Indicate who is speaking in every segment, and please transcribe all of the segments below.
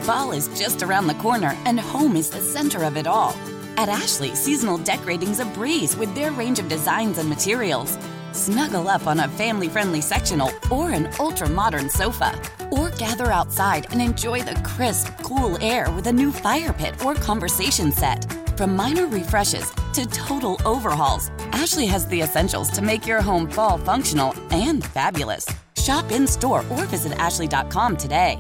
Speaker 1: Fall is just around the corner, and home is the center of it all. At Ashley, seasonal decorating's a breeze with their range of designs and materials. Snuggle up on a family-friendly sectional or an ultra-modern sofa. Or gather outside and enjoy the crisp, cool air with a new fire pit or conversation set. From minor refreshes to total overhauls, Ashley has the essentials to make your home fall functional and fabulous. Shop in-store or visit ashley.com today.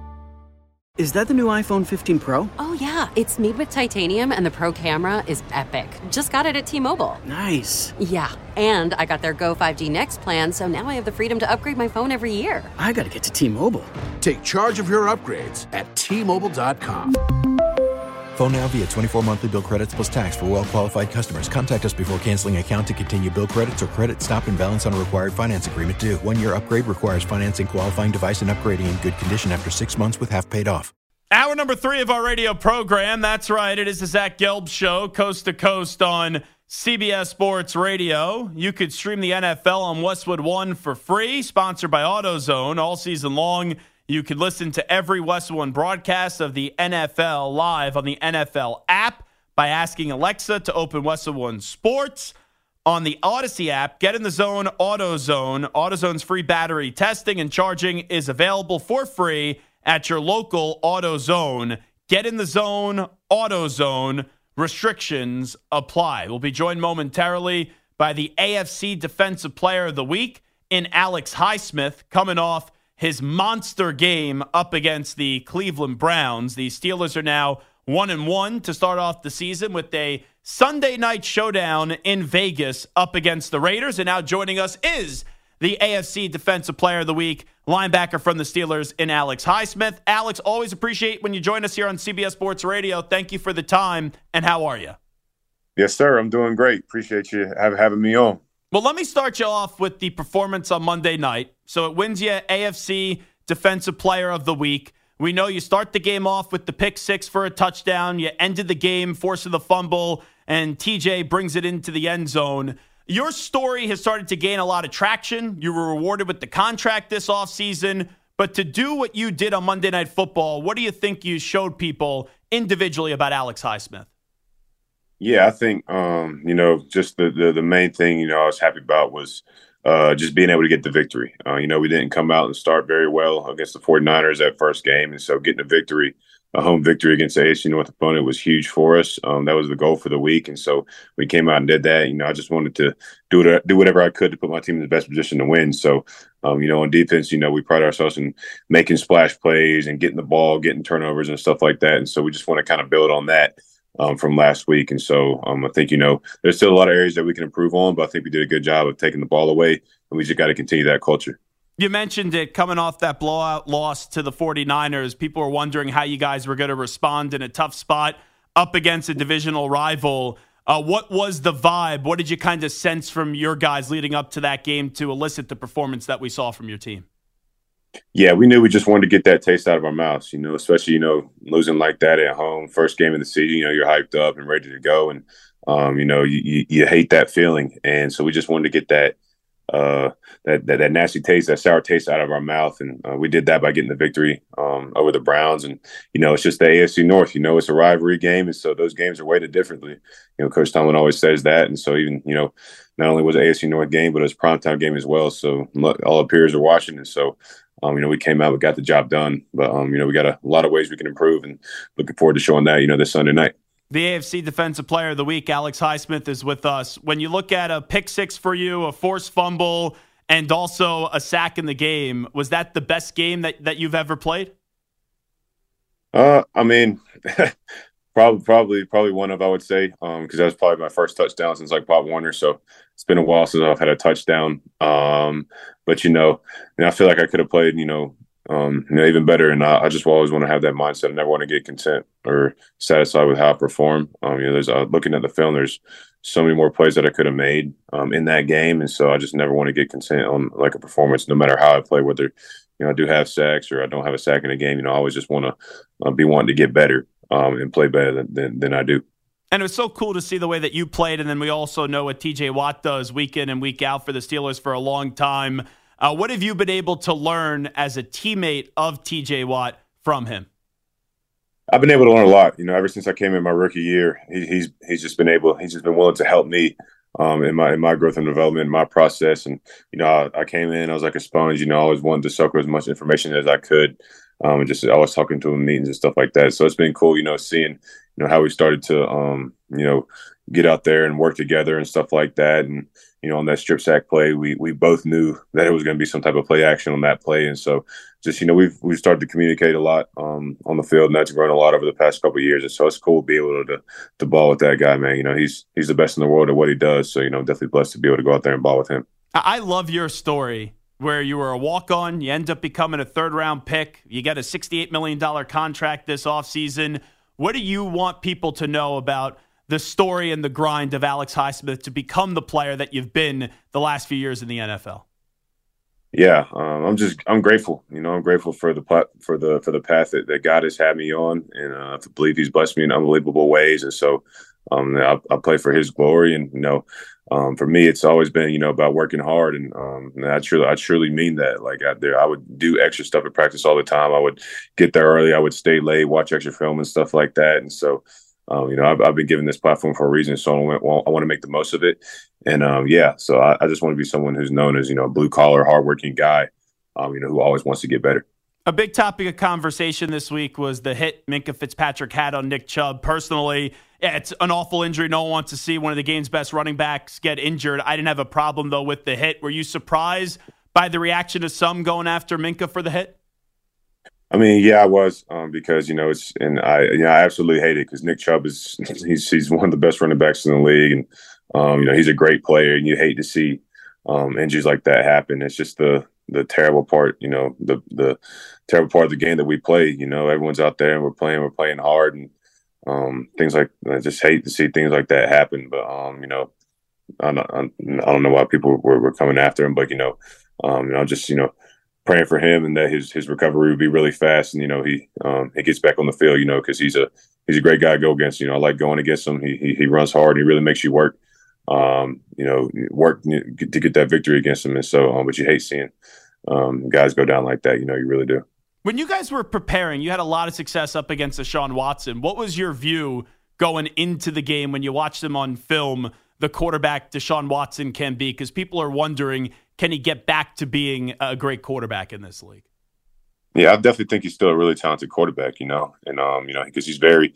Speaker 2: Is that the new iPhone 15 Pro?
Speaker 3: Oh, yeah. It's made with titanium, and the Pro camera is epic. Just got it at T-Mobile.
Speaker 2: Nice.
Speaker 3: Yeah, and I got their Go 5G Next plan, so now I have the freedom to upgrade my phone every year.
Speaker 2: I gotta get to T-Mobile.
Speaker 4: Take charge of your upgrades at T-Mobile.com.
Speaker 5: Phone now via 24 monthly bill credits plus tax for well-qualified customers. Contact us before canceling account to continue bill credits or credit stop and balance on a required finance agreement due. 1-year upgrade requires financing qualifying device and upgrading in good condition after 6 months with half paid off.
Speaker 6: Hour number 3 of our radio program. That's right. It is the Zach Gelb Show, coast to coast on CBS Sports Radio. You could stream the NFL on Westwood One for free, sponsored by AutoZone all season long. You can listen to every Westwood One broadcast of the NFL live on the NFL app by asking Alexa to open Westwood One Sports. On the Odyssey app, get in the zone, AutoZone. AutoZone's free battery testing and charging is available for free at your local AutoZone. Get in the zone, AutoZone. Restrictions apply. We'll be joined momentarily by the AFC Defensive Player of the Week in Alex Highsmith, coming off his monster game up against the Cleveland Browns. The Steelers are now 1-1 to start off the season with a Sunday night showdown in Vegas up against the Raiders. And now joining us is the AFC Defensive Player of the Week, linebacker from the Steelers in Alex Highsmith. Alex, always appreciate when you join us here on CBS Sports Radio. Thank you for the time, and how are you?
Speaker 7: Yes, sir. I'm doing great. Appreciate you having me on.
Speaker 6: Well, let me start you off with the performance on Monday night. So it wins you AFC Defensive Player of the Week. We know you start the game off with the pick six for a touchdown. You ended the game forcing the fumble, and TJ brings it into the end zone. Your story has started to gain a lot of traction. You were rewarded with the contract this offseason. But to do what you did on Monday Night Football, what do you think you showed people individually about Alex Highsmith?
Speaker 7: Yeah, I think, just the main thing, I was happy about was just being able to get the victory. We didn't come out and start very well against the 49ers that first game. And so getting a victory, a home victory against the AFC North opponent was huge for us. That was the goal for the week. And so we came out and did that. I just wanted to do whatever I could to put my team in the best position to win. So, on defense, we pride ourselves in making splash plays and getting the ball, getting turnovers and stuff like that. And so we just want to kind of build on that from last week. And so I think, there's still a lot of areas that we can improve on, but I think we did a good job of taking the ball away, and we just got to continue that culture.
Speaker 6: You mentioned it coming off that blowout loss to the 49ers. People were wondering how you guys were going to respond in a tough spot up against a divisional rival. What was the vibe? What did you kind of sense from your guys leading up to that game to elicit the performance that we saw from your team?
Speaker 7: Yeah, we knew we just wanted to get that taste out of our mouths, especially, losing like that at home, first game of the season, you're hyped up and ready to go. And, you hate that feeling. And so we just wanted to get that nasty taste, that sour taste out of our mouth. And we did that by getting the victory over the Browns. And, it's just the AFC North, it's a rivalry game. And so those games are weighted differently. Coach Tomlin always says that. And so even, not only was it an AFC North game, but it was a primetime game as well. So all our peers are watching. And so, we came out, we got the job done. But, we got a lot of ways we can improve, and looking forward to showing that, this Sunday night.
Speaker 6: The AFC Defensive Player of the Week, Alex Highsmith, is with us. When you look at a pick six for you, a forced fumble, and also a sack in the game, was that the best game that you've ever played? Probably one of, I would say, because that was probably my first touchdown since Pop Warner. So it's been a while since I've had a touchdown. But I feel like I could have played, even better. And I just always want to have that mindset. I never want to get content or satisfied with how I perform. There's looking at the film, there's so many more plays that I could have made in that game. And so I just never want to get content on a performance, no matter how I play, whether, I do have sacks or I don't have a sack in a game. I always just want to be wanting to get better and play better than I do. And it was so cool to see the way that you played. And then we also know what TJ Watt does week in and week out for the Steelers for a long time. What have you been able to learn as a teammate of TJ Watt from him?
Speaker 7: I've been able to learn a lot. Ever since I came in my rookie year, he's just been willing to help me in my growth and development, in my process. And I came in, I was like a sponge. I always wanted to soak up as much information as I could, and just always talking to him in meetings and stuff like that. So it's been cool, seeing how we started to get out there and work together and stuff like that. And on that strip sack play, we both knew that it was going to be some type of play action on that play. And so just, we've started to communicate a lot on the field, and that's grown a lot over the past couple of years. And so it's cool to be able to ball with that guy, man. He's the best in the world at what he does. So, definitely blessed to be able to go out there and ball with him.
Speaker 6: I love your story where you were a walk-on, you end up becoming a third-round pick, you get a $68 million contract this offseason. What do you want people to know about the story and the grind of Alex Highsmith to become the player that you've been the last few years in the NFL?
Speaker 7: Yeah, I'm grateful. I'm grateful for the path that God has had me on, and I believe He's blessed me in unbelievable ways. And so, I play for His glory. And for me, it's always been about working hard, and I truly mean that. Like I would do extra stuff at practice all the time. I would get there early. I would stay late, watch extra film and stuff like that. And so, I've been given this platform for a reason, so I want to make the most of it. And so I just want to be someone who's known as a blue collar, hardworking guy, who always wants to get better.
Speaker 6: A big topic of conversation this week was the hit Minkah Fitzpatrick had on Nick Chubb. Personally, it's an awful injury. No one wants to see one of the game's best running backs get injured. I didn't have a problem though with the hit. Were you surprised by the reaction of some going after Minkah for the hit?
Speaker 7: I mean, yeah, I was because I absolutely hate it because Nick Chubb he's one of the best running backs in the league, and he's a great player, and you hate to see injuries like that happen. It's just the terrible part, the terrible part of the game that we play. Everyone's out there and we're playing hard, and things like I just hate to see things like that happen. But I don't know why people were coming after him, but just praying for him and that his recovery would be really fast, and he gets back on the field, because he's a great guy to go against. I like going against him. He runs hard. And he really makes you work. Work to get that victory against him. And so, but you hate seeing guys go down like that. You really do.
Speaker 6: When you guys were preparing, you had a lot of success up against Deshaun Watson. What was your view going into the game when you watched him on film, the quarterback Deshaun Watson can be? Because people are wondering, can he get back to being a great quarterback in this league?
Speaker 7: Yeah, I definitely think he's still a really talented quarterback, and because he's very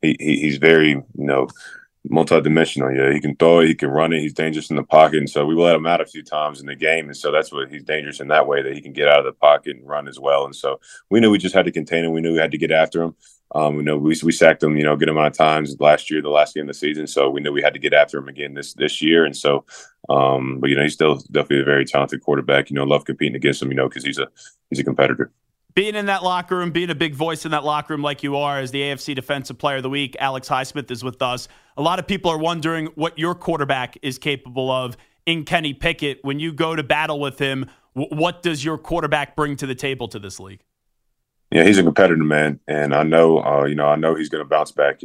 Speaker 7: multidimensional. Yeah, he can throw it, he can run it, he's dangerous in the pocket, and so we let him out a few times in the game, and so that's what he's dangerous in that way, that he can get out of the pocket and run as well. And so we knew we just had to contain him. We knew we had to get after him. We sacked him, good amount of times last year, the last game of the season. So we knew we had to get after him again this year. And so, but he's still definitely a very talented quarterback. Love competing against him, because he's a competitor.
Speaker 6: Being in that locker room, being a big voice in that locker room like you are as the AFC Defensive Player of the Week, Alex Highsmith is with us. A lot of people are wondering what your quarterback is capable of in Kenny Pickett. When you go to battle with him, what does your quarterback bring to the table to this league?
Speaker 7: Yeah, he's a competitor, man, and I know he's going to bounce back.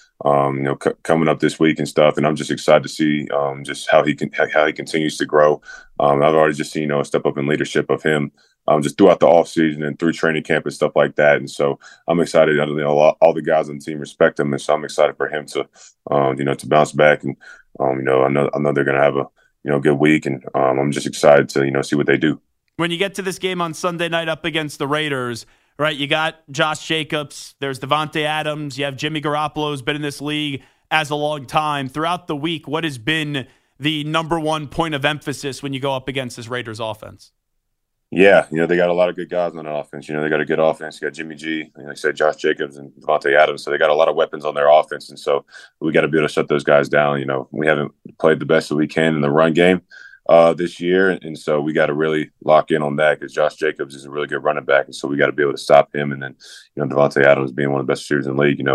Speaker 7: Coming up this week and stuff, and I'm just excited to see just how he continues to grow. I've already just seen a step up in leadership of him just throughout the offseason and through training camp and stuff like that. And so I'm excited. All the guys on the team respect him, and so I'm excited for him to to bounce back. And I know they're going to have a good week, and I'm just excited to see what they do.
Speaker 6: When you get to this game on Sunday night up against the Raiders, right, you got Josh Jacobs, there's Devontae Adams, you have Jimmy Garoppolo, who's been in this league as a long time. Throughout the week, what has been the number one point of emphasis when you go up against this Raiders offense?
Speaker 7: Yeah, they got a lot of good guys on that offense. They got a good offense. You got Jimmy G, like I said, Josh Jacobs and Devontae Adams. So they got a lot of weapons on their offense. And so we got to be able to shut those guys down. We haven't played the best that we can in the run game this year. And so we got to really lock in on that because Josh Jacobs is a really good running back. And so we got to be able to stop him. And then, Devontae Adams being one of the best shooters in the league, we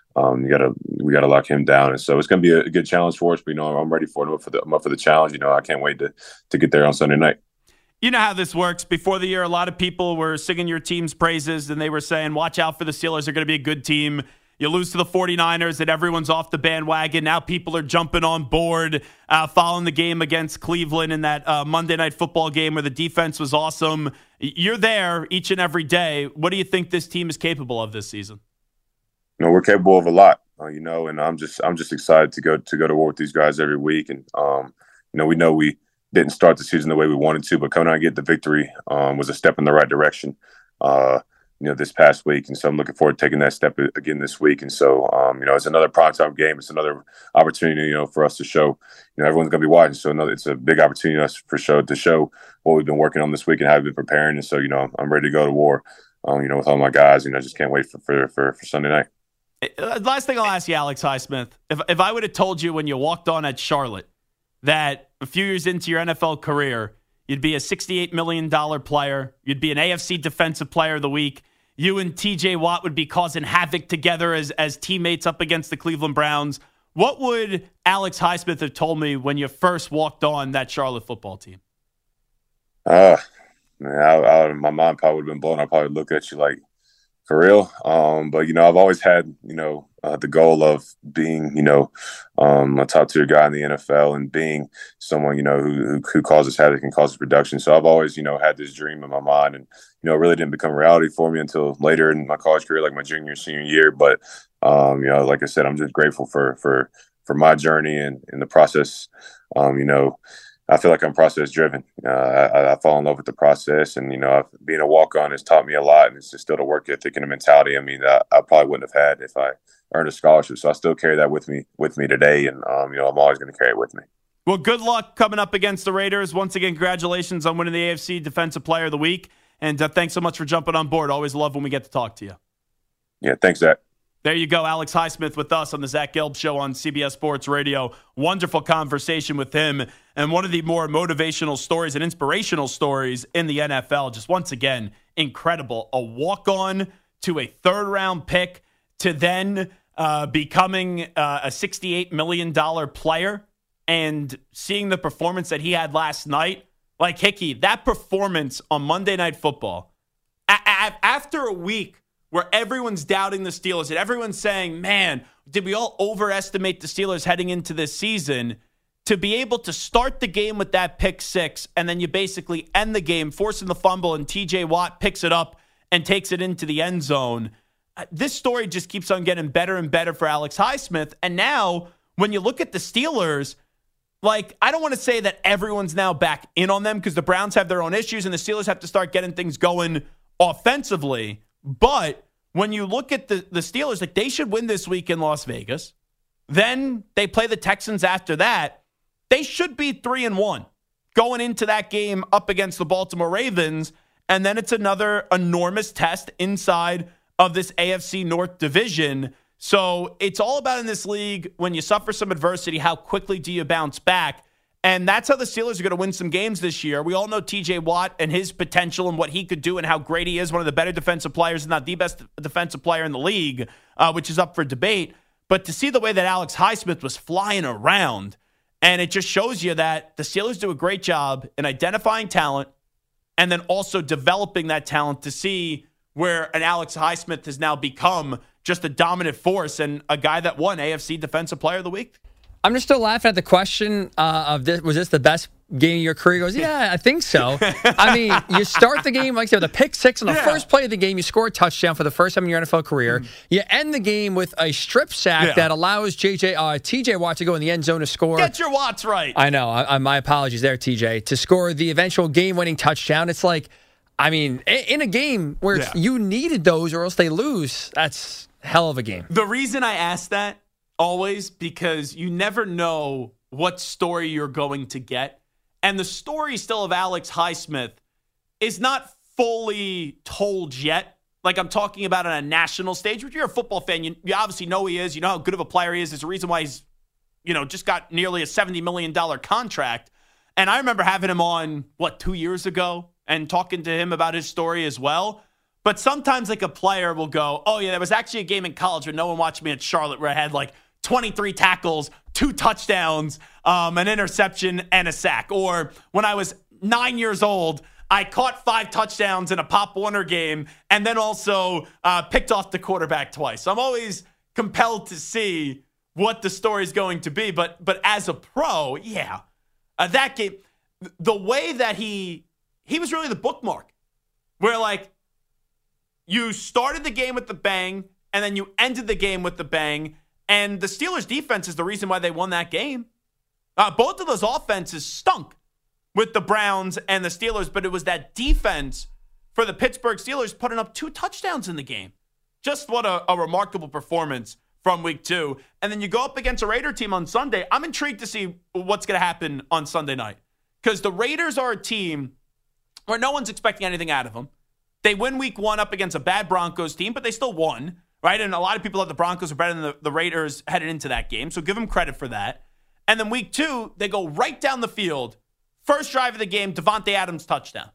Speaker 7: got to lock him down. And so it's going to be a good challenge for us. But, I'm ready for it. I'm up for the challenge. I can't wait to get there on Sunday night.
Speaker 6: You know how this works. Before the year, a lot of people were singing your team's praises, and they were saying, watch out for the Steelers. They're going to be a good team. You lose to the 49ers, and everyone's off the bandwagon. Now people are jumping on board, following the game against Cleveland in that Monday Night Football game where the defense was awesome. You're there each and every day. What do you think this team is capable of this season?
Speaker 7: we're capable of a lot, and I'm just excited to go to war with these guys every week. And we know we didn't start the season the way we wanted to, but coming out and get the victory was a step in the right direction. This past week, and so I'm looking forward to taking that step again this week. And so, it's another primetime game. It's another opportunity, for us to show, everyone's going to be watching. So it's a big opportunity to show what we've been working on this week and how we've been preparing. And so, I'm ready to go to war. With all my guys, I just can't wait for Sunday night.
Speaker 6: Last thing I'll ask you, Alex Highsmith, if I would have told you when you walked on at Charlotte that a few years into your NFL career, you'd be a $68 million player, you'd be an AFC Defensive Player of the Week, you and TJ Watt would be causing havoc together as teammates up against the Cleveland Browns, what would Alex Highsmith have told me when you first walked on that Charlotte football team?
Speaker 7: My mind probably would have been blown. I'd probably look at you like, for real. But I've always had, the goal of being, a top tier guy in the NFL and being someone, who causes havoc and causes production. So I've always, had this dream in my mind, and, it really didn't become reality for me until later in my college career, like my senior year. But, like I said, I'm just grateful for my journey and the process. I feel like I'm process driven. I fall in love with the process, and being a walk on has taught me a lot, and it's just still the work ethic and the mentality. I mean, I probably wouldn't have had if I earned a scholarship. So I still carry that with me today, and I'm always going to carry it with me.
Speaker 6: Well, good luck coming up against the Raiders. Once again, congratulations on winning the AFC Defensive Player of the Week, and thanks so much for jumping on board. Always love when we get to talk to you.
Speaker 7: Yeah, thanks, Zach.
Speaker 6: There you go, Alex Highsmith with us on the Zach Gelb Show on CBS Sports Radio. Wonderful conversation with him, and one of the more motivational stories and inspirational stories in the NFL. Just once again, incredible. A walk-on to a third-round pick to then becoming a $68 million player and seeing the performance that he had last night. Like, Hickey, that performance on Monday Night Football, after a week where everyone's doubting the Steelers and everyone's saying, man, did we all overestimate the Steelers heading into this season? To be able to start the game with that pick six, and then you basically end the game forcing the fumble, and TJ Watt picks it up and takes it into the end zone. This story just keeps on getting better and better for Alex Highsmith. And now when you look at the Steelers, like, I don't want to say that everyone's now back in on them because the Browns have their own issues and the Steelers have to start getting things going offensively. But when you look at the Steelers, like, they should win this week in Las Vegas. Then they play the Texans after that. They should be 3-1 going into that game up against the Baltimore Ravens. And then it's another enormous test inside of this AFC North division. So it's all about in this league, when you suffer some adversity, how quickly do you bounce back? And that's how the Steelers are going to win some games this year. We all know TJ Watt and his potential and what he could do and how great he is, one of the better defensive players, if not the best defensive player in the league, which is up for debate. But to see the way that Alex Highsmith was flying around, and it just shows you that the Steelers do a great job in identifying talent and then also developing that talent to see where an Alex Highsmith has now become just a dominant force and a guy that won AFC Defensive Player of the Week.
Speaker 8: I'm just still laughing at the question of this. Was this the best game of your career? He goes, yeah, I think so. I mean, you start the game, like I said, with a pick six on the first play of the game. You score a touchdown for the first time in your NFL career. You end the game with a strip sack that allows TJ Watt to go in the end zone to score.
Speaker 6: Get your Watts right.
Speaker 8: I know. My apologies there, TJ. To score the eventual game-winning touchdown. It's like, I mean, in a game where you needed those or else they lose, that's a hell of a game.
Speaker 6: The reason I ask that always, because you never know what story you're going to get. And the story still of Alex Highsmith is not fully told yet. Like, I'm talking about on a national stage. If you're a football fan, you obviously know who he is. You know how good of a player he is. There's a reason why he's, just got nearly a $70 million contract. And I remember having him on, 2 years ago, and talking to him about his story as well. But sometimes, like, a player will go, oh, yeah, there was actually a game in college where no one watched me at Charlotte where I had, 23 tackles, 2 touchdowns, an interception, and a sack. Or when I was 9 years old, I caught 5 touchdowns in a Pop Warner game and then also picked off the quarterback twice. So I'm always compelled to see what the story is going to be. But as a pro, that game, the way that he was really the bookmark. Where, you started the game with the bang, and then you ended the game with the bang. And the Steelers' defense is the reason why they won that game. Both of those offenses stunk with the Browns and the Steelers, but it was that defense for the Pittsburgh Steelers putting up 2 touchdowns in the game. Just what a remarkable performance from week 2. And then you go up against a Raider team on Sunday. I'm intrigued to see what's going to happen on Sunday night, because the Raiders are a team where no one's expecting anything out of them. They win week 1 up against a bad Broncos team, but they still won, right? And a lot of people thought the Broncos are better than the Raiders headed into that game, so give them credit for that. And then week 2, they go right down the field. First drive of the game, Devontae Adams touchdown.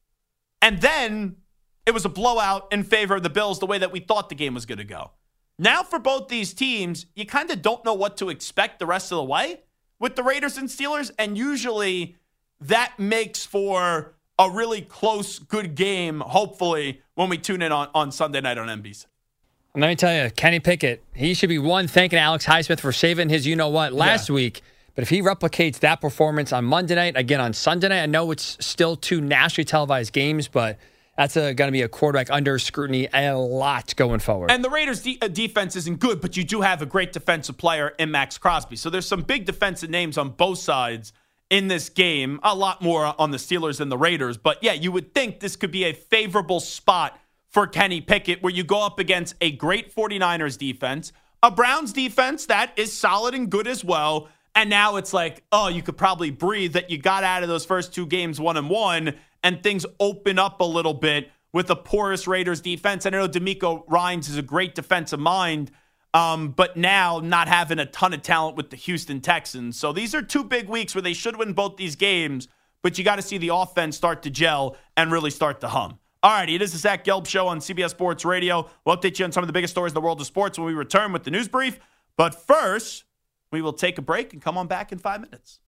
Speaker 6: And then it was a blowout in favor of the Bills the way that we thought the game was going to go. Now for both these teams, you kind of don't know what to expect the rest of the way with the Raiders and Steelers, and usually that makes for a really close, good game, hopefully, when we tune in on Sunday night on NBC.
Speaker 8: And let me tell you, Kenny Pickett, he should be thanking Alex Highsmith for saving his you-know-what last week. But if he replicates that performance on Monday night, again on Sunday night, I know it's still 2 nationally televised games, but that's going to be a quarterback under scrutiny a lot going forward.
Speaker 6: And the Raiders' defense isn't good, but you do have a great defensive player in Max Crosby. So there's some big defensive names on both sides in this game, a lot more on the Steelers than the Raiders. But yeah, you would think this could be a favorable spot for Kenny Pickett, where you go up against a great 49ers defense, a Browns defense that is solid and good as well. And now it's like, oh, you could probably breathe that you got out of those first 2 games 1-1, and things open up a little bit with the porous Raiders defense. And I know DeMeco Ryans is a great defensive mind, but now not having a ton of talent with the Houston Texans. So these are 2 big weeks where they should win both these games, but you got to see the offense start to gel and really start to hum. All righty, it is the Zach Gelb Show on CBS Sports Radio. We'll update you on some of the biggest stories in the world of sports when we return with the news brief. But first, we will take a break and come on back in 5 minutes.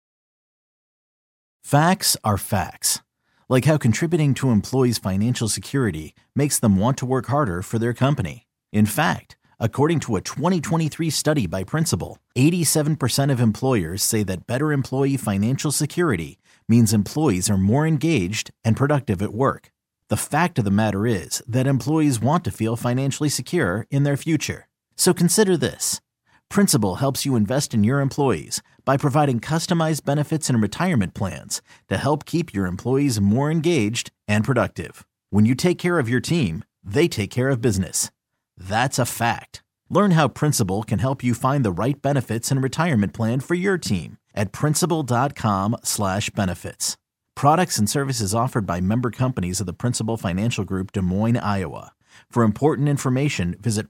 Speaker 9: Facts are facts. Like how contributing to employees' financial security makes them want to work harder for their company. In fact, according to a 2023 study by Principal, 87% of employers say that better employee financial security means employees are more engaged and productive at work. The fact of the matter is that employees want to feel financially secure in their future. So consider this. Principal helps you invest in your employees by providing customized benefits and retirement plans to help keep your employees more engaged and productive. When you take care of your team, they take care of business. That's a fact. Learn how Principal can help you find the right benefits and retirement plan for your team at principal.com/benefits. Products and services offered by member companies of the Principal Financial Group, Des Moines, Iowa. For important information, visit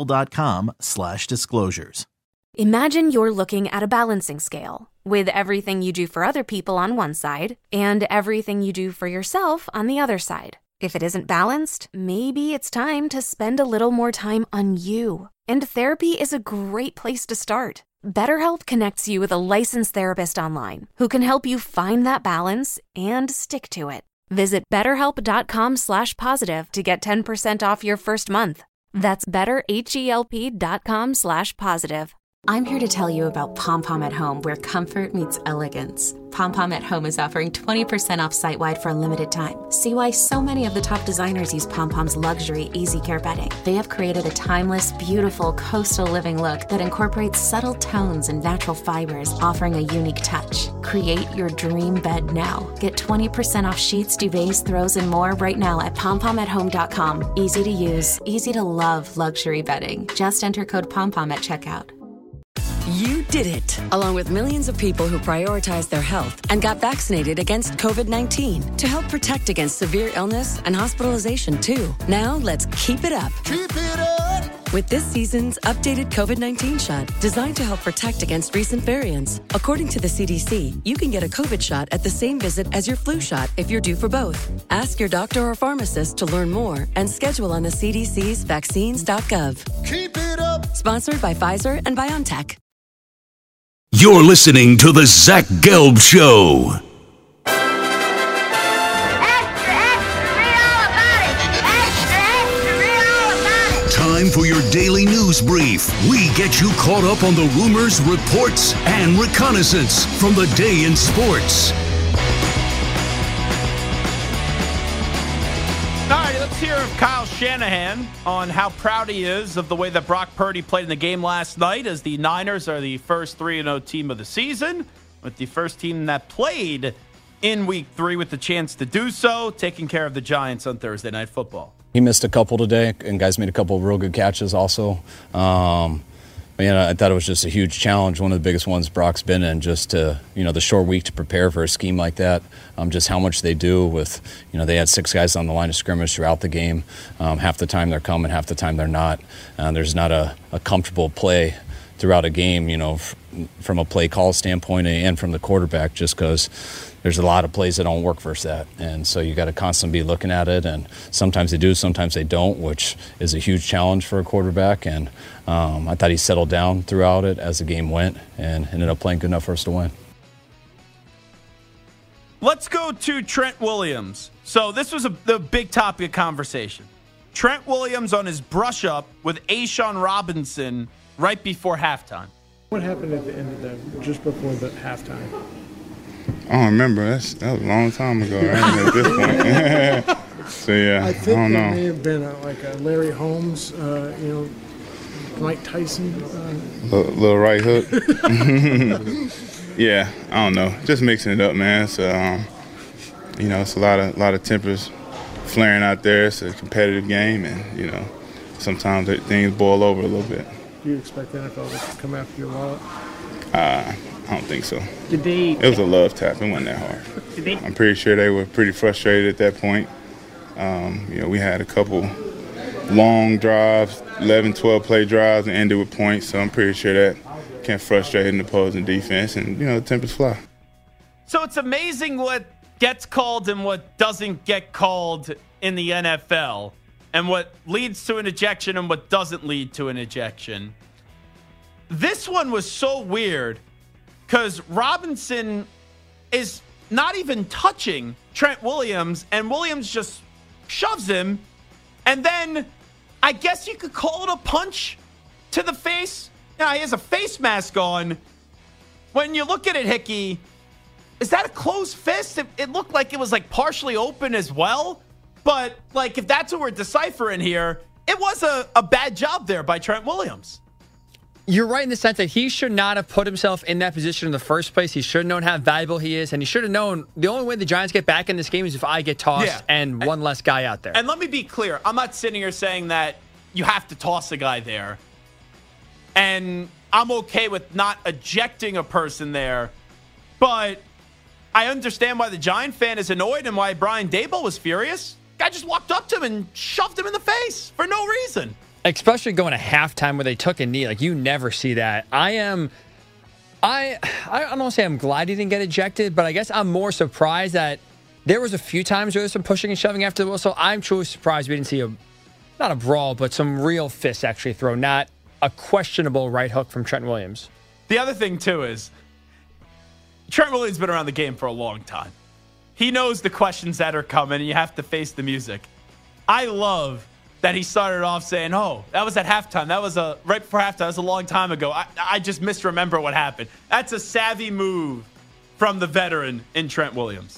Speaker 9: principal.com/disclosures.
Speaker 10: Imagine you're looking at a balancing scale with everything you do for other people on one side and everything you do for yourself on the other side. If it isn't balanced, maybe it's time to spend a little more time on you. And therapy is a great place to start. BetterHelp connects you with a licensed therapist online who can help you find that balance and stick to it. Visit BetterHelp.com/positive to get 10% off your first month. That's BetterHelp.com/positive.
Speaker 11: I'm here to tell you about Pom Pom at Home, where comfort meets elegance. Pom Pom at Home is offering 20% off site-wide for a limited time. See why so many of the top designers use Pom Pom's luxury Easy Care bedding. They have created a timeless, beautiful coastal living look that incorporates subtle tones and natural fibers, offering a unique touch. Create your dream bed now. Get 20% off sheets, duvets, throws, and more right now at pompomathome.com. Easy to use, easy to love luxury bedding. Just enter code POMPOM at checkout.
Speaker 12: You did it, along with millions of people who prioritized their health and got vaccinated against COVID-19 to help protect against severe illness and hospitalization, too. Now, let's keep it up.
Speaker 13: Keep it up!
Speaker 12: With this season's updated COVID-19 shot, designed to help protect against recent variants. According to the CDC, you can get a COVID shot at the same visit as your flu shot if you're due for both. Ask your doctor or pharmacist to learn more and schedule on the CDC's vaccines.gov.
Speaker 13: Keep it up!
Speaker 12: Sponsored by Pfizer and BioNTech.
Speaker 14: You're listening to The Zach Gelb Show. Time for your daily news brief. We get you caught up on the rumors, reports, and reconnaissance from the day in sports.
Speaker 6: All right, let's Let's hear of Kyle Shanahan on how proud he is of the way that Brock Purdy played in the game last night, as the Niners are the first 3-0 team of the season, with the first team that played in Week 3 with the chance to do so, taking care of the Giants on Thursday Night Football.
Speaker 15: He missed a couple today, and guys made a couple of real good catches also. I thought it was just a huge challenge, one of the biggest ones Brock's been in, just to, the short week to prepare for a scheme like that. Just how much they do with, they had 6 guys on the line of scrimmage throughout the game. Half the time they're coming, half the time they're not. There's not a comfortable play throughout a game, from a play call standpoint and from the quarterback, just because there's a lot of plays that don't work versus that. And so you got to constantly be looking at it, and sometimes they do, sometimes they don't, which is a huge challenge for a quarterback. And I thought he settled down throughout it as the game went and ended up playing good enough for us to win.
Speaker 6: Let's go to Trent Williams. So this was the big topic of conversation. Trent Williams on his brush up with A'Shawn Robinson right before halftime.
Speaker 16: What happened at the end of that, just before the halftime?
Speaker 17: I don't remember. That was a long time ago. At this point. So yeah,
Speaker 16: I think
Speaker 17: don't know.
Speaker 16: It may have been a Larry Holmes, Mike Tyson.
Speaker 17: Little right hook. Yeah, I don't know. Just mixing it up, man. So it's a lot of tempers flaring out there. It's a competitive game, and sometimes things boil over a little bit.
Speaker 16: Do you expect the NFL to come after your wallet?
Speaker 17: I don't think so.
Speaker 16: It
Speaker 17: was a love tap. It wasn't that hard. I'm pretty sure they were pretty frustrated at that point. We had a couple long drives, 11, 12-play drives, and ended with points. So I'm pretty sure that can frustrate an opposing defense, and, the tempers fly.
Speaker 6: So it's amazing what gets called and what doesn't get called in the NFL, and what leads to an ejection and what doesn't lead to an ejection. This one was so weird because Robinson is not even touching Trent Williams, and Williams just shoves him. And then I guess you could call it a punch to the face. Now, he has a face mask on. When you look at it, Hickey, is that a closed fist? It looked like it was partially open as well. But if that's what we're deciphering here, it was a bad job there by Trent Williams.
Speaker 8: You're right in the sense that he should not have put himself in that position in the first place. He should have known how valuable he is, and he should have known the only way the Giants get back in this game is if I get tossed and one less guy out there.
Speaker 6: And let me be clear. I'm not sitting here saying that you have to toss a guy there. And I'm okay with not ejecting a person there. But I understand why the Giant fan is annoyed and why Brian Daboll was furious. Guy just walked up to him and shoved him in the face for no reason.
Speaker 8: Especially going to halftime where they took a knee. You never see that. I don't want to say I'm glad he didn't get ejected, but I guess I'm more surprised that there was a few times where there was some pushing and shoving after the whistle. I'm truly surprised we didn't see not a brawl, but some real fists actually thrown, not a questionable right hook from Trent Williams.
Speaker 6: The other thing, too, is Trent Williams has been around the game for a long time. He knows the questions that are coming, and you have to face the music. I love that he started off saying, oh, that was at halftime. That was right before halftime. That was a long time ago. I just misremember what happened. That's a savvy move from the veteran in Trent Williams.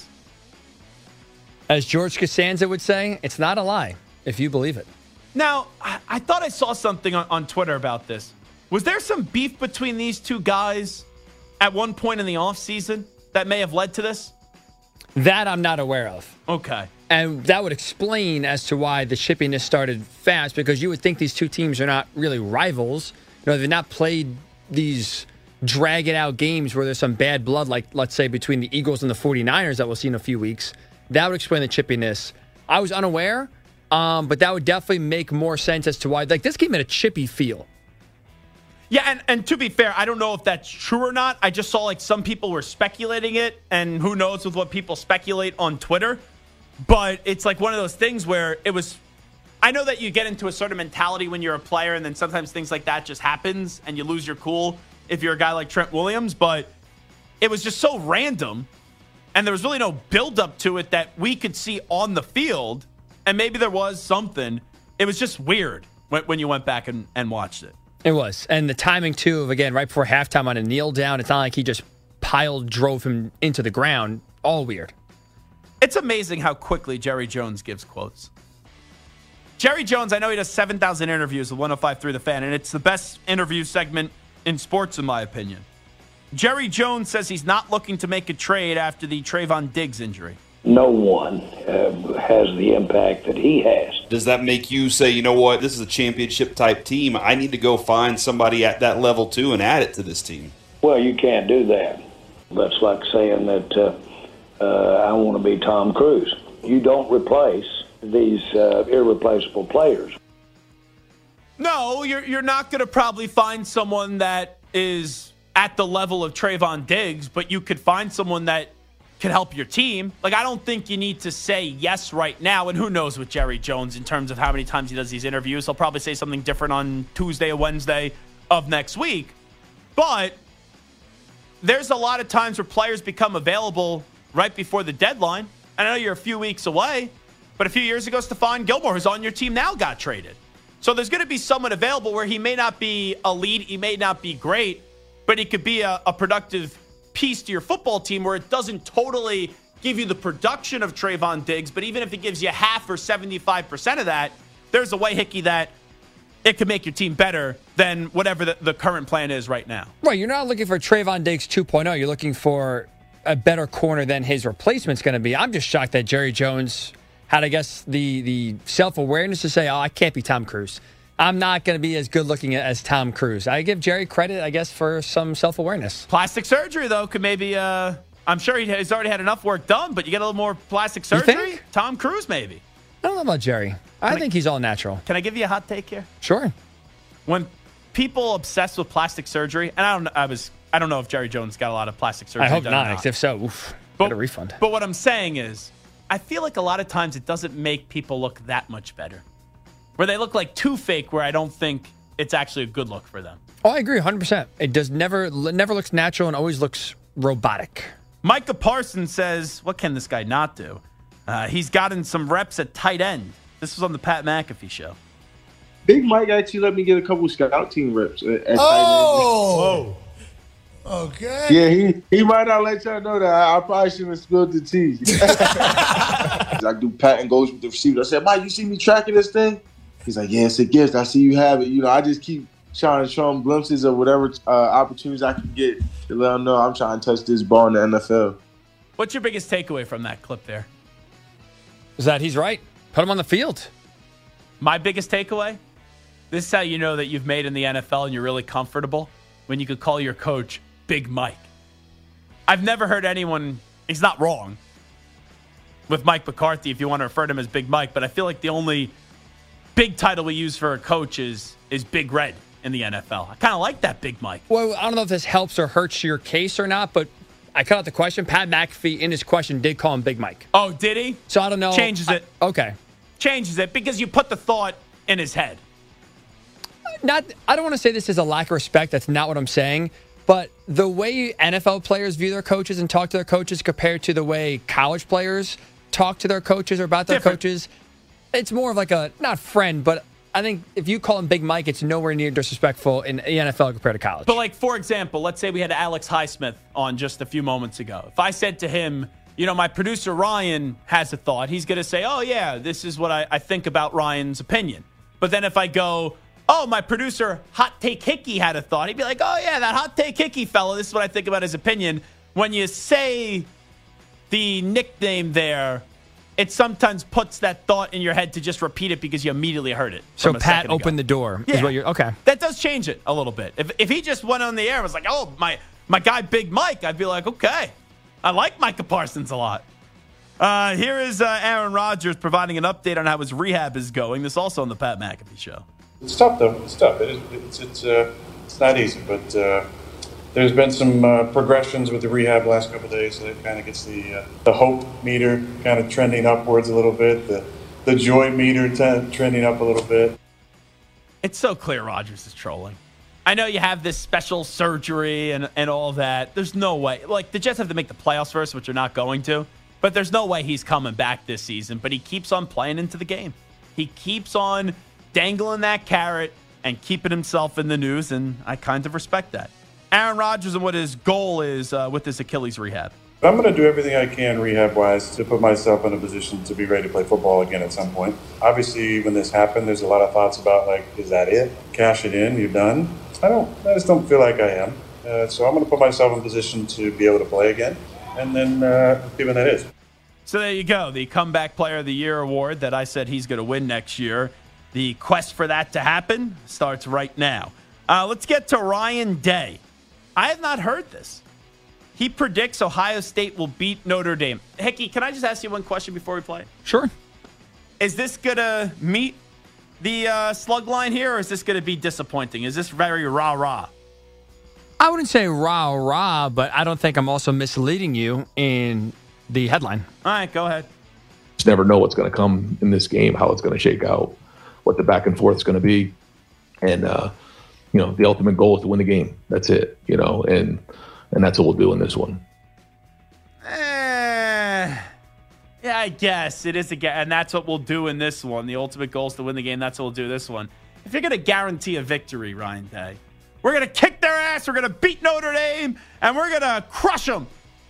Speaker 8: As George Costanza would say, it's not a lie if you believe it.
Speaker 6: Now, I thought I saw something on Twitter about this. Was there some beef between these two guys at one point in the offseason that may have led to this?
Speaker 8: That I'm not aware of.
Speaker 6: Okay.
Speaker 8: And that would explain as to why the chippiness started fast, because you would think these two teams are not really rivals. They've not played these drag-it-out games where there's some bad blood, like, let's say, between the Eagles and the 49ers that we'll see in a few weeks. That would explain the chippiness. I was unaware, but that would definitely make more sense as to why. This game had a chippy feel.
Speaker 6: Yeah, and to be fair, I don't know if that's true or not. I just saw some people were speculating it, and who knows with what people speculate on Twitter. But it's one of those things where it was, I know that you get into a certain mentality when you're a player, and then sometimes things like that just happens, and you lose your cool if you're a guy like Trent Williams. But it was just so random, and there was really no buildup to it that we could see on the field, and maybe there was something. It was just weird when you went back and watched it.
Speaker 8: It was. And the timing, too, of, again, right before halftime on a kneel down, it's not like he just drove him into the ground. All weird.
Speaker 6: It's amazing how quickly Jerry Jones gives quotes. Jerry Jones, I know he does 7,000 interviews with 105.3 The Fan, and it's the best interview segment in sports, in my opinion. Jerry Jones says he's not looking to make a trade after the Trayvon Diggs injury.
Speaker 18: No one has the impact that he has.
Speaker 19: Does that make you say, you know what, this is a championship-type team. I need to go find somebody at that level, too, and add it to this team?
Speaker 18: Well, you can't do that. That's like saying that I want to be Tom Cruise. You don't replace these irreplaceable players.
Speaker 6: No, you're not going to probably find someone that is at the level of Trayvon Diggs, but you could find someone that can help your team. Like, I don't think you need to say yes right now, and who knows with Jerry Jones in terms of how many times he does these interviews. He'll probably say something different on Tuesday or Wednesday of next week. But there's a lot of times where players become available right before the deadline. And I know you're a few weeks away, but a few years ago, Stephon Gilmore, who's on your team now, got traded. So there's going to be someone available where he may not be elite, he may not be great, but he could be a productive piece to your football team where it doesn't totally give you the production of Trayvon Diggs, but even if it gives you half or 75% of that, there's a way, Hickey, that it could make your team better than whatever the current plan is right now.
Speaker 8: Right, you're not looking for Trayvon Diggs 2.0. You're looking for a better corner than his replacement's going to be. I'm just shocked that Jerry Jones had, I guess, the self-awareness to say, oh, I can't be Tom Cruise. I'm not going to be as good looking as Tom Cruise. I give Jerry credit, I guess, for some self-awareness.
Speaker 6: Plastic surgery, though, could maybe, I'm sure he's already had enough work done, but you get a little more plastic surgery? Tom Cruise, maybe.
Speaker 8: I don't know about Jerry. I think he's all natural.
Speaker 6: Can I give you a hot take here?
Speaker 8: Sure.
Speaker 6: When people obsessed with plastic surgery, and I don't know if Jerry Jones got a lot of plastic surgery.
Speaker 8: I hope not. If so, get a refund.
Speaker 6: But what I'm saying is, I feel like a lot of times it doesn't make people look that much better. Where they look like too fake, where I don't think it's actually a good look for them.
Speaker 8: Oh, I agree 100%. It does never looks natural and always looks robotic.
Speaker 6: Micah Parsons says, what can this guy not do? He's gotten some reps at tight end. This was on the Pat McAfee show.
Speaker 20: Big Mike actually let me get a couple scout team reps at tight end.
Speaker 13: Whoa. Okay.
Speaker 20: Yeah, he might not let y'all know that. I probably shouldn't have spilled the tea. I do pat and goes with the receiver. I said, Mike, you see me tracking this thing? He's like, yeah, it's a gift. I see you have it. You know, I just keep trying to show him glimpses of whatever opportunities I can get to let him know I'm trying to touch this ball in the NFL.
Speaker 6: What's your biggest takeaway from that clip there?
Speaker 8: Is that he's right. Put him on the field.
Speaker 6: My biggest takeaway? This is how you know that you've made in the NFL and you're really comfortable, when you could call your coach Big Mike. I've never heard anyone, he's not wrong, with Mike McCarthy, if you want to refer to him as Big Mike, but I feel like the only big title we use for a coach is Big Red in the NFL. I kind of like that, Big Mike.
Speaker 8: Well, I don't know if this helps or hurts your case or not, but I cut out the question. Pat McAfee, in his question, did call him Big Mike.
Speaker 6: Oh, did he?
Speaker 8: So I don't know.
Speaker 6: Changes it.
Speaker 8: Okay.
Speaker 6: Changes it because you put the thought in his head.
Speaker 8: I don't want to say this is a lack of respect. That's not what I'm saying. But the way NFL players view their coaches and talk to their coaches compared to the way college players talk to their coaches or about their coaches, it's more of like a, not friend, but I think if you call him Big Mike, it's nowhere near disrespectful in the NFL compared to college.
Speaker 6: But like, for example, let's say we had Alex Highsmith on just a few moments ago. If I said to him, you know, my producer Ryan has a thought, he's going to say, oh, yeah, this is what I think about Ryan's opinion. But then if I go, oh, my producer Hot Take Hickey had a thought, he'd be like, oh, yeah, that Hot Take Hickey fella, this is what I think about his opinion. When you say the nickname there, it sometimes puts that thought in your head to just repeat it because you immediately heard it.
Speaker 8: So Pat opened the door.
Speaker 6: Yeah.
Speaker 8: Is what you're, okay.
Speaker 6: That does change it a little bit. If he just went on the air and was like, oh, my guy Big Mike, I'd be like, okay, I like Micah Parsons a lot. Here is Aaron Rodgers providing an update on how his rehab is going. This also on the Pat McAfee show.
Speaker 21: It's tough, though. It's tough. It's not easy, but there's been some progressions with the rehab last couple of days, so it kind of gets the hope meter kind of trending upwards a little bit, the joy meter trending up a little bit.
Speaker 6: It's so clear Rodgers is trolling. I know you have this special surgery and all that. There's no way. Like, the Jets have to make the playoffs first, which they're not going to, but there's no way he's coming back this season. But he keeps on playing into the game. He keeps on dangling that carrot and keeping himself in the news, and I kind of respect that. Aaron Rodgers and what his goal is with his Achilles rehab.
Speaker 21: I'm going to do everything I can rehab-wise to put myself in a position to be ready to play football again at some point. Obviously, when this happened, there's a lot of thoughts about, like, is that it? Cash it in, you're done? I just don't feel like I am. So I'm going to put myself in a position to be able to play again, and then see when that is.
Speaker 6: So there you go. The Comeback Player of the Year award that I said he's going to win next year. The quest for that to happen starts right now. Let's get to Ryan Day. I have not heard this. He predicts Ohio State will beat Notre Dame. Hickey, can I just ask you one question before we play?
Speaker 8: Sure.
Speaker 6: Is this going to meet the slug line here, or is this going to be disappointing? Is this very rah-rah?
Speaker 8: I wouldn't say rah-rah, but I don't think I'm also misleading you in the headline.
Speaker 6: All right, go ahead.
Speaker 1: Just never know what's going to come in this game, how it's going to shake out, what the back and forth is going to be. And, the ultimate goal is to win the game. That's it, and that's what we'll do in this one.
Speaker 6: Yeah, I guess it is and that's what we'll do in this one. The ultimate goal is to win the game. That's what we'll do this one. If you're going to guarantee a victory, Ryan Day, we're going to kick their ass, we're going to beat Notre Dame, and we're going to crush them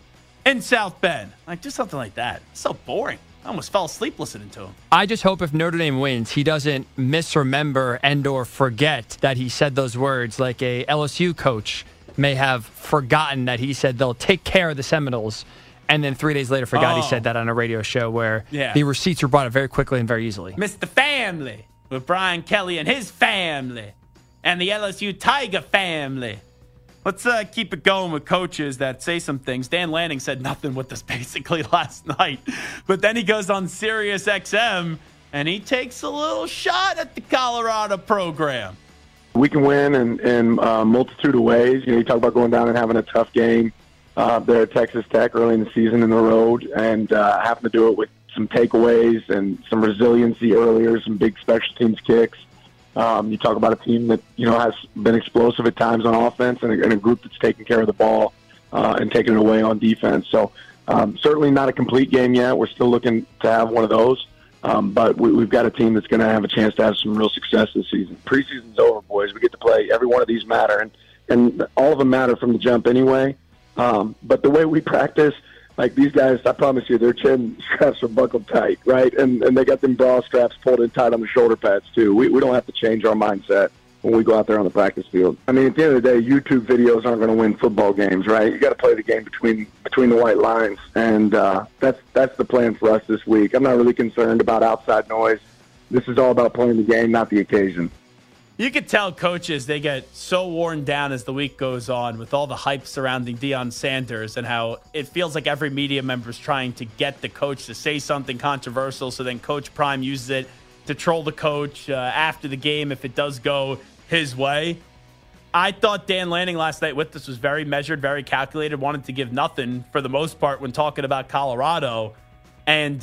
Speaker 6: in South Bend. Like, do something like that. It's so boring. I almost fell asleep listening to him.
Speaker 8: I just hope if Notre Dame wins, he doesn't misremember and or forget that he said those words like a LSU coach may have forgotten that he said they'll take care of the Seminoles, and then 3 days later forgot he said that on a radio show where the receipts were brought up very quickly and very easily.
Speaker 6: Mr. Family with Brian Kelly and his family and the LSU Tiger family. Let's keep it going with coaches that say some things. Dan Lanning said nothing with us basically last night, but then he goes on Sirius XM and he takes a little shot at the Colorado program.
Speaker 22: We can win in a multitude of ways. You talk about going down and having a tough game there at Texas Tech early in the season in the road, and having to do it with some takeaways and some resiliency earlier, some big special teams kicks. You talk about a team that has been explosive at times on offense, and a group that's taking care of the ball and taking it away on defense. So certainly not a complete game yet. We're still looking to have one of those. But we've got a team that's going to have a chance to have some real success this season. Preseason's over, boys. We get to play. Every one of these matter, and all of them matter from the jump anyway. But the way we practice, like these guys, I promise you, their chin straps are buckled tight, right? And they got them bra straps pulled in tight on the shoulder pads, too. We don't have to change our mindset when we go out there on the practice field. I mean, at the end of the day, YouTube videos aren't going to win football games, right? You got to play the game between the white lines, and that's the plan for us this week. I'm not really concerned about outside noise. This is all about playing the game, not the occasion.
Speaker 6: You could tell coaches, they get so worn down as the week goes on with all the hype surrounding Deion Sanders and how it feels like every media member is trying to get the coach to say something controversial, so then Coach Prime uses it to troll the coach after the game if it does go his way. I thought Dan Lanning last night with this was very measured, very calculated, wanted to give nothing for the most part when talking about Colorado. And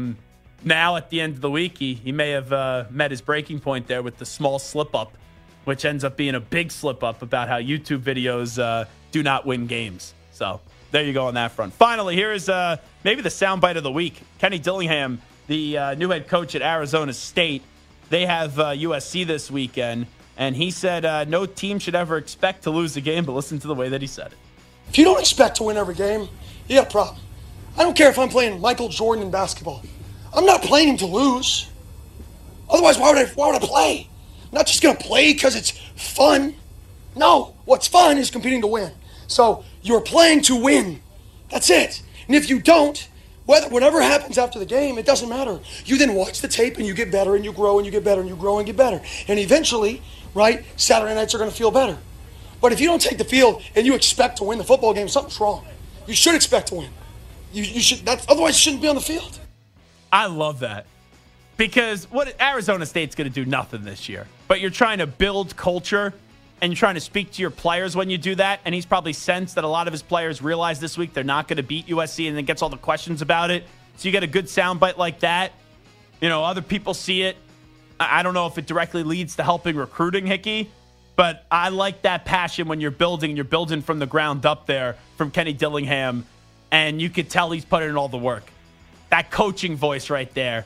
Speaker 6: now at the end of the week, he may have met his breaking point there with the small slip-up, which ends up being a big slip-up about how YouTube videos do not win games. So there you go on that front. Finally, here is maybe the soundbite of the week. Kenny Dillingham, the new head coach at Arizona State. They have USC this weekend, and he said no team should ever expect to lose a game, but listen to the way that he said it.
Speaker 23: If you don't expect to win every game, you got a problem. I don't care if I'm playing Michael Jordan in basketball. I'm not playing him to lose. Otherwise, why would I play? I'm not just going to play because it's fun. No, what's fun is competing to win. So you're playing to win. That's it. And if you don't, whatever happens after the game, it doesn't matter. You then watch the tape and you get better and you grow and you get better and you grow and get better. And eventually, right, Saturday nights are going to feel better. But if you don't take the field and you expect to win the football game, something's wrong. You should expect to win. You should. Otherwise, you shouldn't be on the field.
Speaker 6: I love that. Because what Arizona State's going to do nothing this year. But you're trying to build culture and you're trying to speak to your players when you do that. And he's probably sensed that a lot of his players realize this week they're not going to beat USC and then gets all the questions about it. So you get a good soundbite like that. You know, other people see it. I don't know if it directly leads to helping recruiting, Hickey. But I like that passion when you're building and you're building from the ground up there from Kenny Dillingham. And you could tell he's putting in all the work. That coaching voice right there.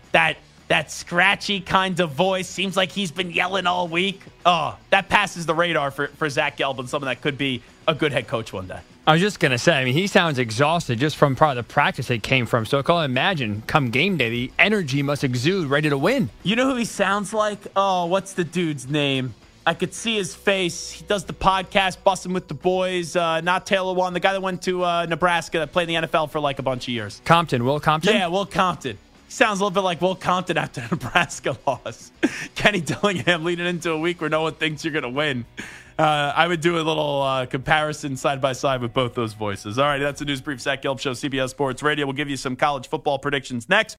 Speaker 6: That scratchy kind of voice. Seems like he's been yelling all week. Oh, that passes the radar for Zach Gelb and someone that could be a good head coach one day.
Speaker 8: I was just going to say, I mean, he sounds exhausted just from probably the practice they came from. So I can only imagine come game day, the energy must exude, ready to win.
Speaker 6: You know who he sounds like? Oh, what's the dude's name? I could see his face. He does the podcast, Bussin' with the Boys. Not Taylor One, the guy that went to Nebraska that played in the NFL for like a bunch of years.
Speaker 8: Will Compton?
Speaker 6: Yeah, Will Compton. He sounds a little bit like Will Compton after the Nebraska loss. Kenny Dillingham leading into a week where no one thinks you're going to win. I would do a little comparison side by side with both those voices. All right, that's the News Brief. Zach Gelb Show, CBS Sports Radio. We'll give you some college football predictions next.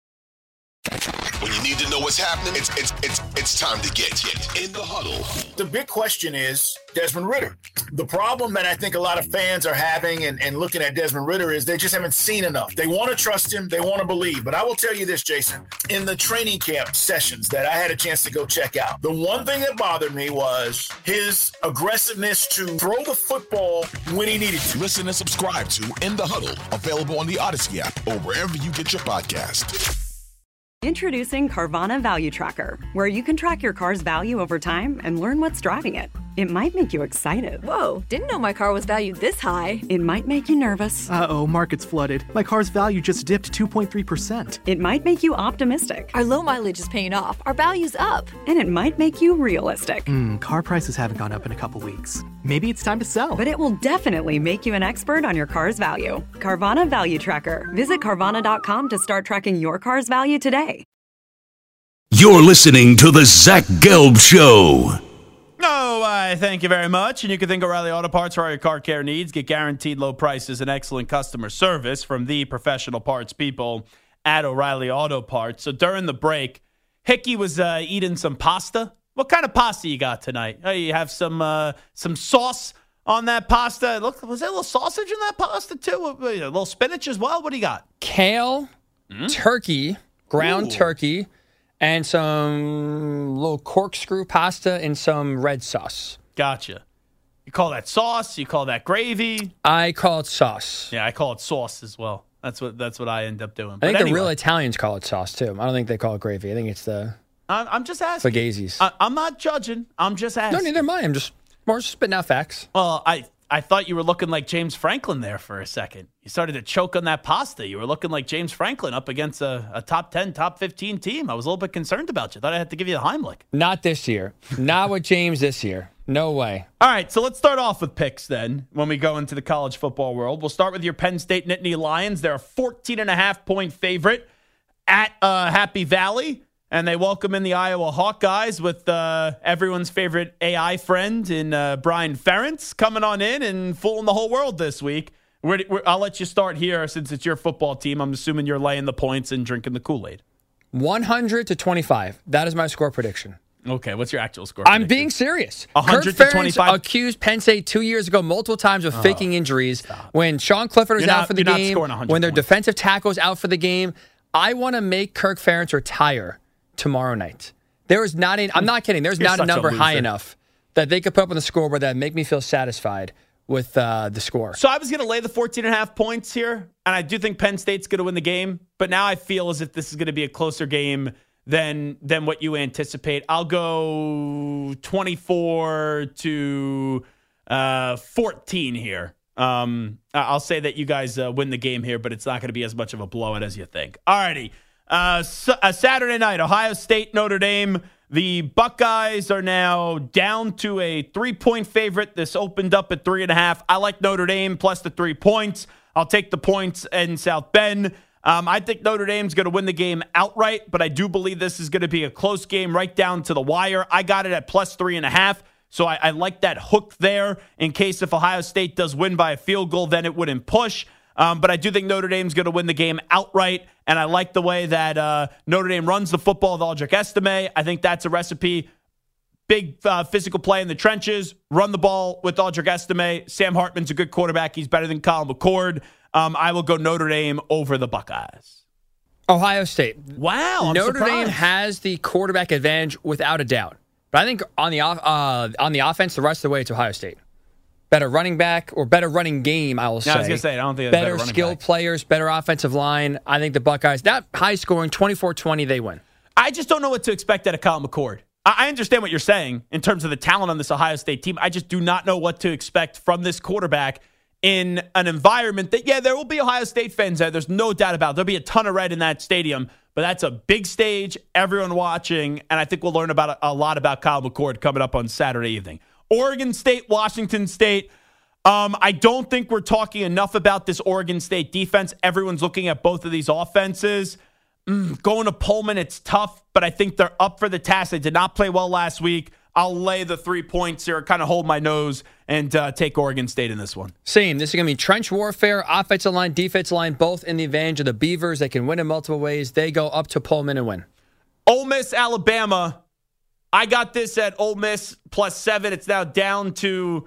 Speaker 2: When you need to know what's happening, it's time to get in the huddle.
Speaker 3: The big question is Desmond Ridder. The problem that I think a lot of fans are having and looking at Desmond Ridder is they just haven't seen enough. They want to trust him. They want to believe. But I will tell you this, Jason. In the training camp sessions that I had a chance to go check out, the one thing that bothered me was his aggressiveness to throw the football when he needed to.
Speaker 2: Listen and subscribe to In the Huddle, available on the Odyssey app or wherever you get your podcast.
Speaker 4: Introducing Carvana Value Tracker, where you can track your car's value over time and learn what's driving it. It might make you excited.
Speaker 24: Whoa, didn't know my car was valued this high.
Speaker 4: It might make you nervous.
Speaker 25: Uh-oh, market's flooded. My car's value just dipped 2.3%.
Speaker 4: It might make you optimistic.
Speaker 24: Our low mileage is paying off. Our value's up.
Speaker 4: And it might make you realistic.
Speaker 25: Car prices haven't gone up in a couple weeks. Maybe it's time to sell.
Speaker 4: But it will definitely make you an expert on your car's value. Carvana Value Tracker. Visit Carvana.com to start tracking your car's value today.
Speaker 14: You're listening to the Zach Gelb Show.
Speaker 6: Thank you very much. And you can think O'Reilly Auto Parts for all your car care needs. Get guaranteed low prices and excellent customer service from the professional parts people at O'Reilly Auto Parts. So during the break, Hickey was eating some pasta. What kind of pasta you got tonight? You have some sauce on that pasta. Look, was there a little sausage in that pasta too? A little spinach as well? What do you got?
Speaker 8: Kale, turkey, ground turkey, and some little corkscrew pasta and some red sauce.
Speaker 6: Gotcha. You call that sauce? You call that gravy?
Speaker 8: I call it sauce.
Speaker 6: Yeah, I call it sauce as well. That's what I end up doing.
Speaker 8: I think the real Italians call it sauce too. I don't think they call it gravy. I think it's the
Speaker 6: I'm just asking.
Speaker 8: Fugazi's.
Speaker 6: I'm not judging. I'm just asking.
Speaker 8: No, neither am I. I'm just more spitting out facts.
Speaker 6: Well, I thought you were looking like James Franklin there for a second. You started to choke on that pasta. You were looking like James Franklin up against a top 10, top 15 team. I was a little bit concerned about you. Thought I had to give you a Heimlich.
Speaker 8: Not this year. Not with James this year. No way.
Speaker 6: All right, so let's start off with picks then when we go into the college football world. We'll start with your Penn State Nittany Lions. They're a 14.5-point favorite at Happy Valley. And they welcome in the Iowa Hawkeyes with everyone's favorite AI friend in Brian Ferentz coming on in and fooling the whole world this week. I'll let you start here since it's your football team. I'm assuming you're laying the points and drinking the Kool-Aid.
Speaker 8: 100-25. That is my score prediction.
Speaker 6: Okay, what's your actual score prediction?
Speaker 8: I'm being serious.
Speaker 6: 100-25?
Speaker 8: Accused Penn State 2 years ago multiple times of faking injuries. Stop. When Sean Clifford was out for the game, when their defensive tackle was out for the game, I want to make Kirk Ferentz retire tomorrow night. There is not I'm not kidding. There's not a number high enough that they could put up on the scoreboard that make me feel satisfied with the score.
Speaker 6: So I was going to lay the 14.5 points here, and I do think Penn State's going to win the game, but now I feel as if this is going to be a closer game than what you anticipate. I'll go 24-14 here. I'll say that you guys win the game here, but it's not going to be as much of a blowout as you think. All righty. Saturday night, Ohio State, Notre Dame. The Buckeyes are now down to a 3-point favorite. This opened up at 3.5. I like Notre Dame plus the 3 points. I'll take the points in South Bend. I think Notre Dame's going to win the game outright, but I do believe this is going to be a close game right down to the wire. I got it at plus 3.5. So I like that hook there in case if Ohio State does win by a field goal, then it wouldn't push. But I do think Notre Dame's going to win the game outright, and I like the way that Notre Dame runs the football with Audric Estime. I think that's a recipe. Big physical play in the trenches, run the ball with Audric Estime. Sam Hartman's a good quarterback. He's better than Colin McCord. I will go Notre Dame over the Buckeyes.
Speaker 8: Ohio State.
Speaker 6: Wow, I'm
Speaker 8: Notre
Speaker 6: surprised.
Speaker 8: Dame has the quarterback advantage without a doubt. But I think on the offense, the rest of the way, it's Ohio State. Better running back or better running game, I will say.
Speaker 6: I was going to say, I don't think
Speaker 8: better skilled players, better offensive line. I think the Buckeyes, that high scoring, 24-20, they win.
Speaker 6: I just don't know what to expect out of Colin McCord. I understand what you're saying in terms of the talent on this Ohio State team. I just do not know what to expect from this quarterback in an environment that, yeah, there will be Ohio State fans there. There's no doubt about it. There'll be a ton of red in that stadium, but that's a big stage, everyone watching, and I think we'll learn about a lot about Kyle McCord coming up on Saturday evening. Oregon State, Washington State. I don't think we're talking enough about this Oregon State defense. Everyone's looking at both of these offenses. Going to Pullman, it's tough, but I think they're up for the task. They did not play well last week. I'll lay the 3 points here, kind of hold my nose, and take Oregon State in this one.
Speaker 8: Same. This is going to be trench warfare, offensive line, defensive line, both in the advantage of the Beavers. They can win in multiple ways. They go up to Pullman and win.
Speaker 6: Ole Miss, Alabama. I got this at Ole Miss +7. It's now down to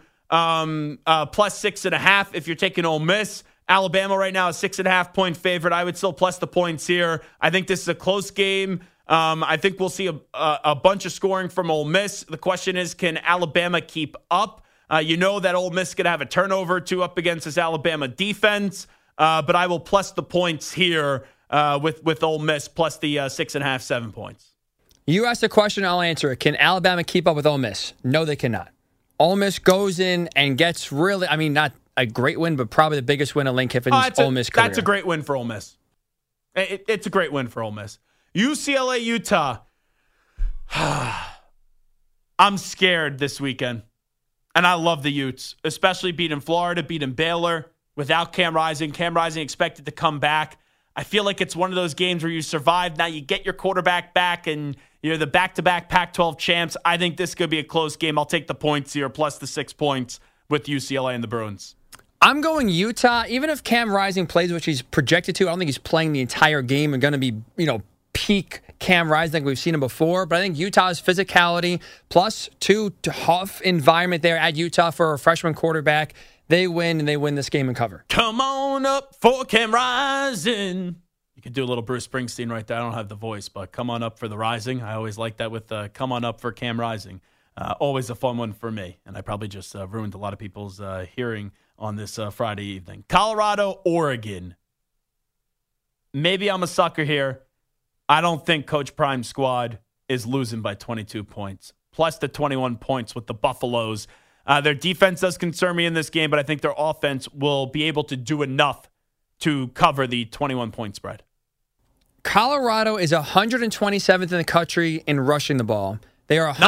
Speaker 6: +6.5 if you're taking Ole Miss. Alabama right now is 6.5-point favorite. I would still plus the points here. I think this is a close game. I think we'll see a bunch of scoring from Ole Miss. The question is, can Alabama keep up? You know that Ole Miss is going to have a turnover or two up against this Alabama defense, but I will plus the points here with Ole Miss plus the 6.5, 7 points.
Speaker 8: You asked a question, I'll answer it. Can Alabama keep up with Ole Miss? No, they cannot. Ole Miss goes in and gets really, not a great win, but probably the biggest win of Lane Kiffin's Ole Miss career.
Speaker 6: That's a great win for Ole Miss. It's a great win for Ole Miss. UCLA, Utah. I'm scared this weekend. And I love the Utes, especially beating Florida, beating Baylor without Cam Rising. Cam Rising expected to come back. I feel like it's one of those games where you survive. Now you get your quarterback back and you're the back-to-back Pac-12 champs. I think this could be a close game. I'll take the points here, plus the 6 points with UCLA and the Bruins.
Speaker 8: I'm going Utah. Even if Cam Rising plays, which he's projected to, I don't think he's playing the entire game and going to be, peak Cam Rising like we've seen him before. But I think Utah's physicality plus 2 tough environment there at Utah for a freshman quarterback. They win, and they win this game and cover.
Speaker 6: Come on up for Cam Rising. You could do a little Bruce Springsteen right there. I don't have the voice, but come on up for the Rising. I always like that with come on up for Cam Rising. Always a fun one for me, and I probably just ruined a lot of people's hearing on this Friday evening. Colorado, Oregon. Maybe I'm a sucker here. I don't think Coach Prime's squad is losing by 22 points, plus the 21 points with the Buffaloes. Their defense does concern me in this game, but I think their offense will be able to do enough to cover the 21-point spread.
Speaker 8: Colorado is 127th in the country in rushing the ball. They are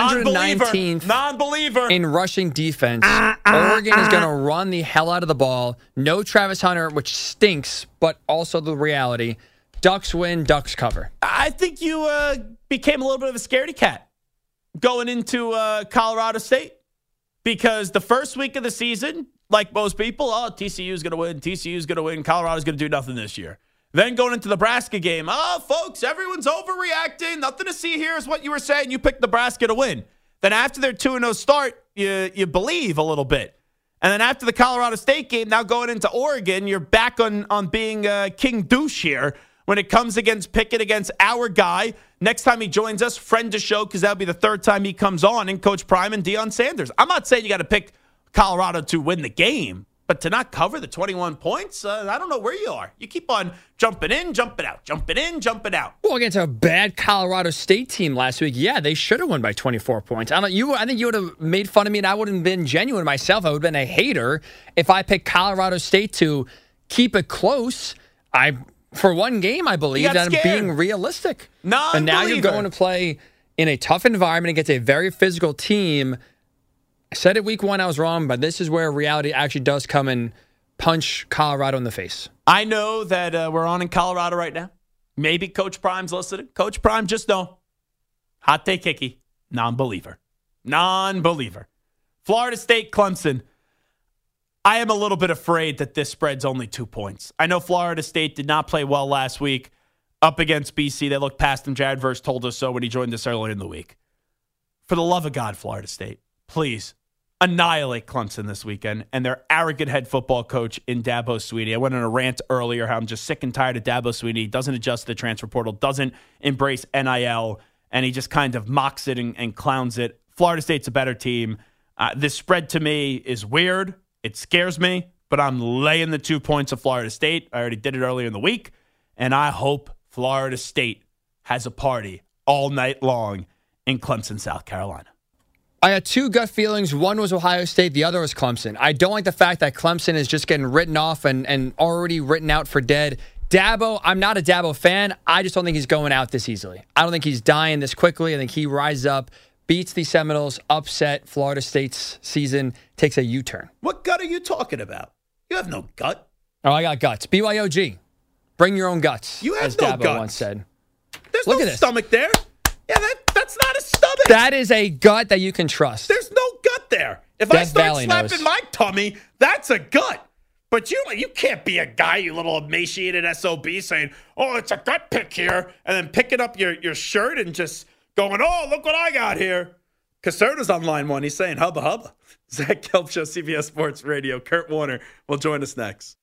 Speaker 8: 119th in rushing defense. Oregon is going to run the hell out of the ball. No Travis Hunter, which stinks, but also the reality. Ducks win, Ducks cover.
Speaker 6: I think you became a little bit of a scaredy cat going into Colorado State. Because the first week of the season, like most people, TCU is going to win, Colorado's going to do nothing this year. Then going into the Nebraska game, folks, everyone's overreacting. Nothing to see here is what you were saying. You picked Nebraska to win. Then after their 2-0 start, you believe a little bit. And then after the Colorado State game, now going into Oregon, you're back on being King Douche here when it comes against Pickett, against our guy. Next time he joins us, friend to show, because that'll be the third time he comes on, and Coach Prime and Deion Sanders. I'm not saying you got to pick Colorado to win the game, but to not cover the 21 points, I don't know where you are. You keep on jumping in, jumping out, jumping in, jumping out.
Speaker 8: Well, against a bad Colorado State team last week, yeah, they should have won by 24 points. I think you would have made fun of me, and I wouldn't have been genuine myself. I would have been a hater if I picked Colorado State to keep it close. For one game, I believe that I'm being realistic. And now you're going to play in a tough environment against a very physical team. I said it week 1, I was wrong, but this is where reality actually does come and punch Colorado in the face.
Speaker 6: I know that we're on in Colorado right now. Maybe Coach Prime's listening. Coach Prime, just know. Hot take Hickey. Non-believer. Florida State, Clemson. I am a little bit afraid that this spread's only 2 points. I know Florida State did not play well last week up against BC. They looked past them. Jared Verse told us so when he joined us earlier in the week. For the love of God, Florida State, please annihilate Clemson this weekend and their arrogant head football coach in Dabo Swinney. I went on a rant earlier how I'm just sick and tired of Dabo Swinney. He doesn't adjust the transfer portal, doesn't embrace NIL, and he just kind of mocks it and clowns it. Florida State's a better team. This spread to me is weird. It scares me, but I'm laying the 2 points of Florida State. I already did it earlier in the week, and I hope Florida State has a party all night long in Clemson, South Carolina.
Speaker 8: I had two gut feelings. One was Ohio State. The other was Clemson. I don't like the fact that Clemson is just getting written off and already written out for dead. Dabo, I'm not a Dabo fan. I just don't think he's going out this easily. I don't think he's dying this quickly. I think he rises up, beats the Seminoles, upset Florida State's season, takes a U-turn.
Speaker 5: What gut are you talking about? You have no gut.
Speaker 8: Oh, I got guts. BYOG. Bring your own guts.
Speaker 5: You have
Speaker 8: as
Speaker 5: no
Speaker 8: Dabo
Speaker 5: guts.
Speaker 8: once said.
Speaker 5: There's
Speaker 8: Look
Speaker 5: no
Speaker 8: at this.
Speaker 5: stomach there. Yeah, that's not a stomach.
Speaker 8: That is a gut that you can trust.
Speaker 5: There's no gut there. If I start slapping my tummy, that's a gut. But you can't be a guy, you little emaciated SOB, saying, oh, it's a gut pick here, and then picking up your shirt and just going, oh, look what I got here. Caserta's on line one. He's saying, hubba, hubba. Zach Gelb Show, CBS Sports Radio. Kurt Warner will join us next.